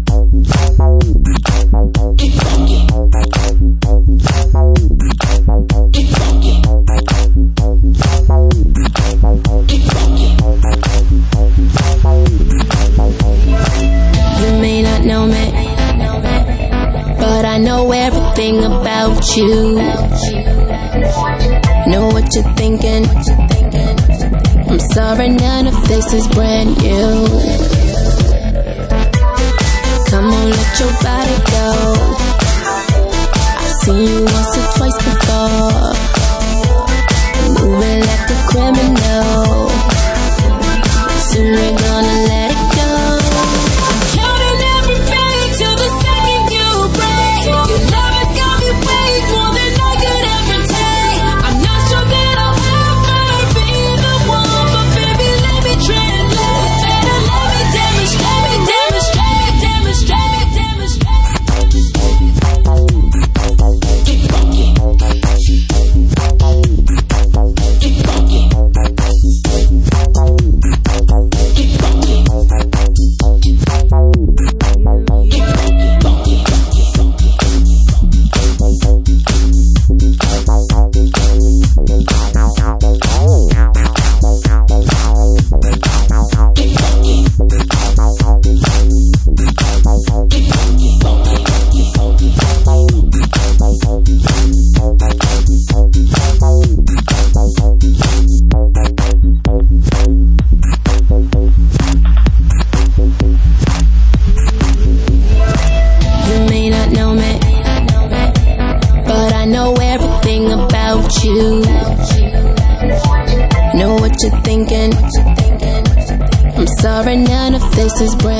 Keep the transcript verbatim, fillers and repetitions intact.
Everything about you. Know what you're thinking. I'm sorry, none of this is brand new. Come on, let your body go. I've seen you once or twice before, moving like a criminal. Soon we're gonna let it go. I'm counting every page till the second you break. Your love has got me way more than I could ever take. I'm not sure that I'll ever be the one, but baby, let me translate. Better let me demonstrate, demonstrate, demonstrate, demonstrate. Get funky. Get funky. Get funky. You may not know me, but I know everything about you. Know what you're thinking. I'm sorry, none of this is brand